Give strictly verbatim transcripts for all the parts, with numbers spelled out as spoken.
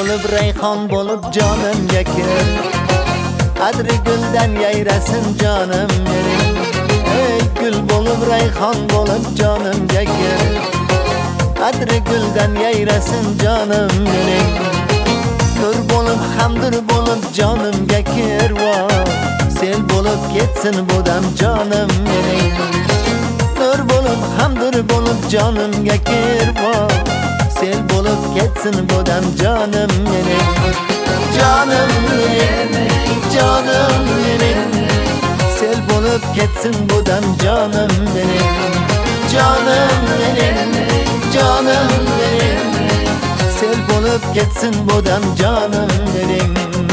bo'lib rayhon bo'lib jonimga kir, qadri guldan yayrasin jonim mening. Ey gul bo'lib rayhon bo'lib jonimga kir, qadri guldan yayrasin jonim mening. Nur bo'lib hamdur bo'lib jonimga kir, sel bo'lib ketsin bu dam jonim mening. Nur bo'lib hamdur bo'lib jonimga kir, sel bo'lib ketsin bu dam jonim mening. Jonim mening, jonim mening, sel bo'lib ketsin bu dam jonim mening. Jonim mening, jonim mening, sel bo'lib ketsin bu dam jonim mening.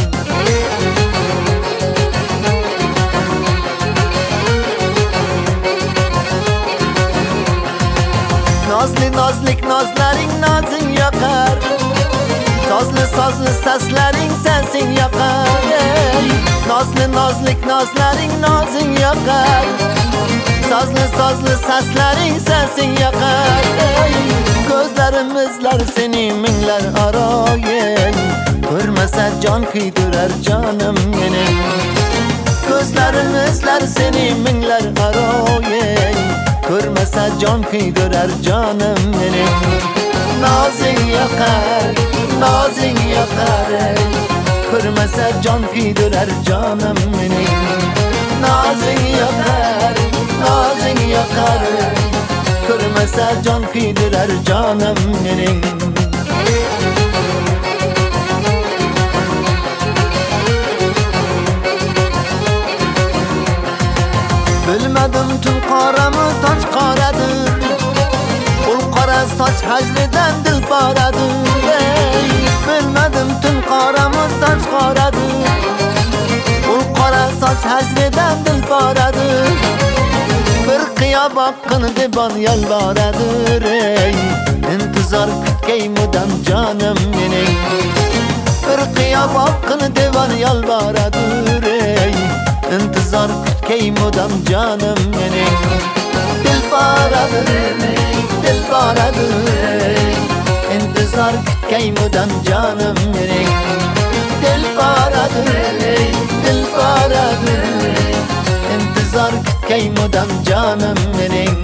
Nozli nozlik nozlaring nozing yoqar, sozli sozli saslaring sasing yoqar. Ey nozli nozlik nozlaring nozing yoqar, sozli sozli saslaring sasing yoqar. Ey ko'zlarimizlar seni minglar aro, ey ko'rmasa jon kuydirar jonim mening. Ko'zlarimizlar seni minglar aro, ey ko'rmasa jon kuydirar jonim mening. Nozing yoqar, nozing yoqar, ko'rmasa jon kuydirar jonim mening. Nozing yoqar, nozing yoqar, ko'rmasa jon kuydirar jonim mening. Bilmadim tun qorami soch qoradir, ul qora soch hajridan dil boradir. Ey bilmadim tun qorami soch qoradir, ul qora soch hajridan dil boradir. Bir qiyo boqqin debon yolboradir. Ey intizor kutgay mudam jonim mening. Bir qiyo boqqin debon yolboradir. Ey intizor kutgay mudam jonim mening. Dil boradir, dil boradir, intizor kutgay mudam jonim mening. Dil boradir, dil boradir, intizor kutgay mudam jonim mening.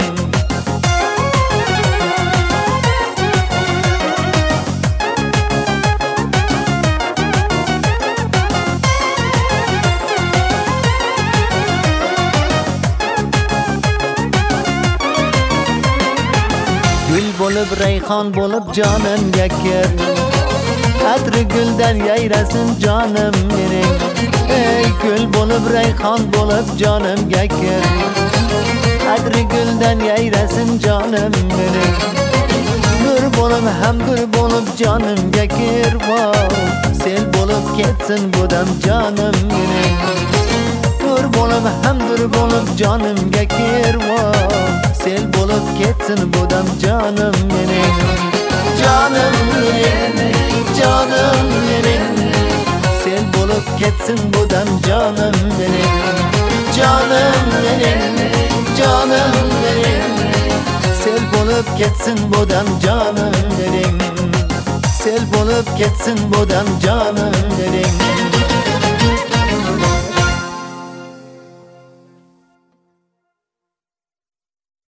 Gul bo'lib rayhon bo'lib jonimga kir, qadri guldan yayrasin jonim mening. Ey gul bo'lib rayhon bo'lib jonimga kir, qadri guldan yayrasin jonim mening. Nur bo'lib hamdur bo'lib jonimga kir, sel bo'lib ketsin bu dam jonim mening. Nur bo'lib hamdur bo'lib jonimga kir, sel bo'lib ketsin bu dam jonim mening. Jonim mening, jonim mening, sel bo'lib ketsin bu dam jonim mening. Jonim mening, jonim mening, sel bo'lib ketsin bu dam jonim mening. Sel bo'lib ketsin bu dam jonim mening.